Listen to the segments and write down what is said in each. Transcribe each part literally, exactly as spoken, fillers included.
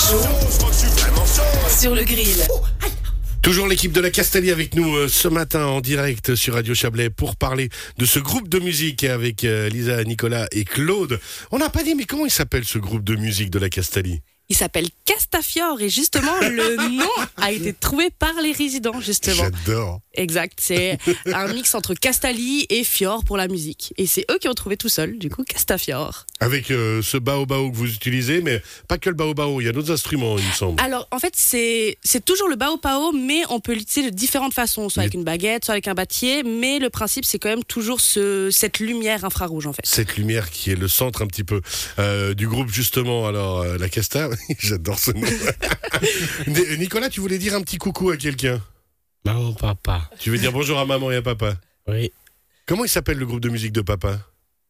chaud sur le grill. Toujours l'équipe de la Castalie avec nous euh, ce matin en direct sur Radio Chablais pour parler de ce groupe de musique avec euh, Lisa, Nicolas et Claude. On n'a pas dit, mais comment il s'appelle ce groupe de musique de la Castalie ? Il s'appelle Castafiore et justement le nom a été trouvé par les résidents justement. J'adore. Exact, c'est un mix entre Castalie et Fiore pour la musique. Et c'est eux qui ont trouvé tout seul, du coup Castafiore. Avec euh, ce bao-bao que vous utilisez, mais pas que le bao-bao, il y a d'autres instruments il me semble. Alors en fait c'est, c'est toujours le bao-bao mais on peut l'utiliser de différentes façons, soit Mais... avec une baguette, soit avec un battier, mais le principe c'est quand même toujours ce, cette lumière infrarouge en fait. Cette lumière qui est le centre un petit peu euh, du groupe justement, alors euh, la Casta, j'adore ce nom. Nicolas, tu voulais dire un petit coucou à quelqu'un ? Maman, papa. Tu veux dire bonjour à maman et à papa ? Oui. Comment il s'appelle le groupe de musique de papa ?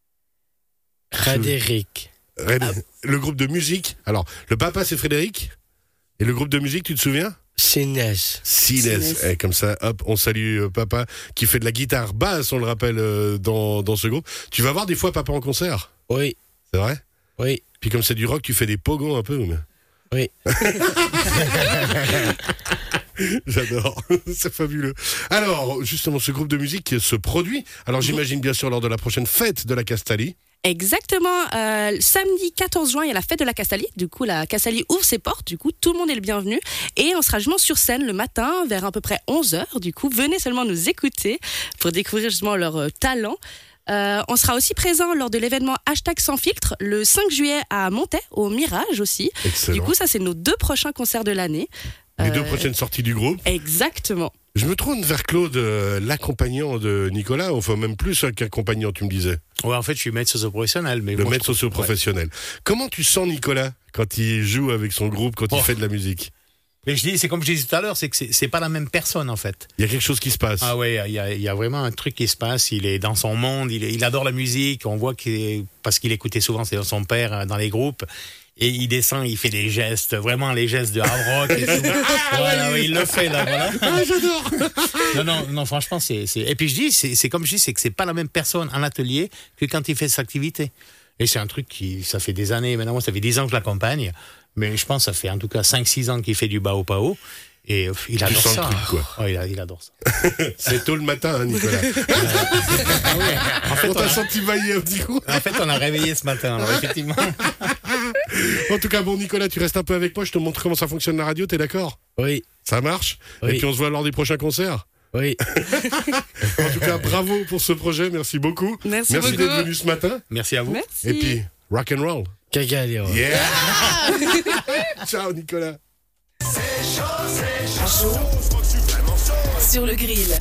Frédéric. Red... Le groupe de musique. Alors, le papa c'est Frédéric. Et le groupe de musique, tu te souviens ? Sinès. Sinès. Et comme ça, hop, on salue euh, papa qui fait de la guitare basse, on le rappelle, euh, dans, dans ce groupe. Tu vas voir des fois papa en concert ? Oui. C'est vrai ? Oui. Puis comme c'est du rock, tu fais des pogons un peu. Mais... Oui. J'adore, c'est fabuleux. Alors, justement, ce groupe de musique se produit. Alors, j'imagine bien sûr lors de la prochaine fête de la Castalie. Exactement, euh, samedi quatorze juin, il y a la fête de la Castalie. Du coup, la Castalie ouvre ses portes. Du coup, tout le monde est le bienvenu. Et on sera justement sur scène le matin, vers à peu près onze heures. Du coup, venez seulement nous écouter pour découvrir justement leur euh, talent. Euh, on sera aussi présent lors de l'événement Hashtag Sans Filtre le cinq juillet à Montaix, au Mirage aussi. Excellent. Du coup, ça, c'est nos deux prochains concerts de l'année. Les Euh, deux prochaines sorties du groupe. Exactement. Je me tourne vers Claude, euh, l'accompagnant de Nicolas, enfin même plus hein, qu'accompagnant, tu me disais. Ouais, en fait, je suis maître socio-professionnel. Mais Le bon, maître je- socio-professionnel. Comment tu sens Nicolas quand il joue avec son groupe, quand il Oh. fait de la musique ? Mais je dis, c'est comme je disais tout à l'heure, c'est que c'est, c'est pas la même personne en fait. Il y a quelque chose qui se passe. Ah ouais, il y a, il y a vraiment un truc qui se passe. Il est dans son monde, il, est- il adore la musique. On voit qu'il est, parce qu'il écoutait souvent c'est son père euh, dans les groupes. Et il descend, il fait des gestes, vraiment les gestes de hard rock et tout. Voilà, oui, il le fait là, voilà. Ah, j'adore. Non, non, non, franchement, c'est, c'est. Et puis je dis, c'est, c'est comme je dis, c'est que c'est pas la même personne en atelier que quand il fait cette activité. Et c'est un truc qui, ça fait des années maintenant, moi, ça fait dix ans que je l'accompagne. Mais je pense que ça fait en tout cas cinq six ans qu'il fait du bao pao. Et euh, il adore sens ça. le truc, quoi. Oh, il, a- il adore ça. C'est tôt le matin, hein, Nicolas. Ah ouais. En fait, On on t'a a, senti bailler un petit coup. en fait, on a réveillé ce matin, alors, effectivement. En tout cas, bon, Nicolas, tu restes un peu avec moi. Je te montre comment ça fonctionne la radio. T'es d'accord ? Oui. Ça marche ? Oui. Et puis on se voit lors des prochains concerts. Oui. En tout cas, bravo pour ce projet. Merci beaucoup. Merci Merci beaucoup. d'être venu ce matin. Merci à vous. Merci. Et puis, rock and roll. Caca, allez, ouais. Yeah. Ciao, Nicolas. Chaud sur le grill.